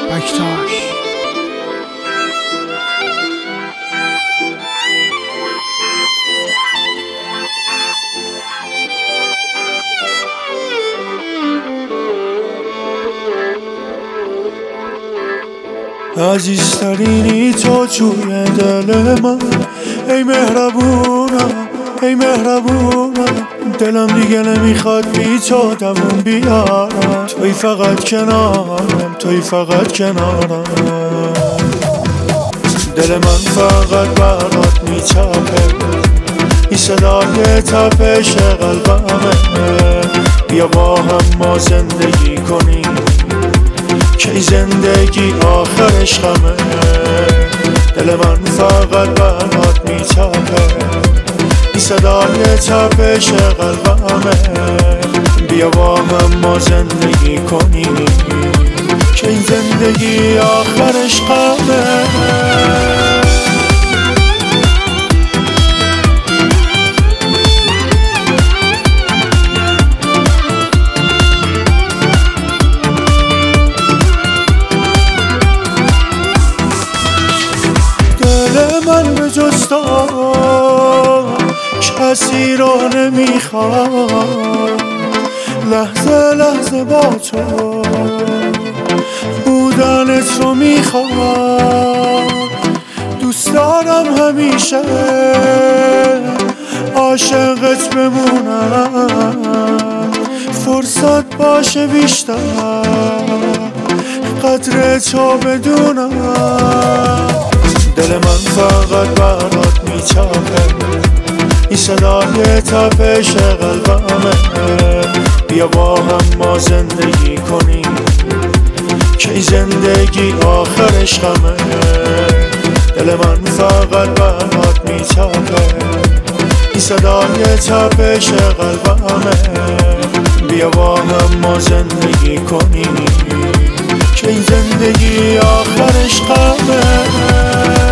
بکتاش. عزیزترینی تو توی دل من، ای مهربونم ای مهربونم. دلم دیگه نمیخواد بی تو دووم بیارم، توی فقط کنارم توی فقط کنارم. دل من فقط برات میتپه، این صدای تپش قلبمه. بیا با هم ما زندگی کنیم که این زندگی آخرش غمه. دل من فقط برات میتپه، این صدای تپش قلبمه. بیا با هم ما زندگی کنیم که این زندگی آخرش غمه. من به جز تو کسی رو نمیخوام، لحظه لحظه با تو بودنت رو میخوام. دوست دارم همیشه عاشقت بمونم، فرصت باشه بیشتر قدر تو بدونم. دل من فقط برات میتپه، این صدای تپش قلبمه. بیا با هم ما زندگی کنیم که این زندگی آخرش غمه. دل من فقط برات میتپه، این صدای تپش قلبمه. بیا با هم ما زندگی کنیم که این زندگی آخرش غمه.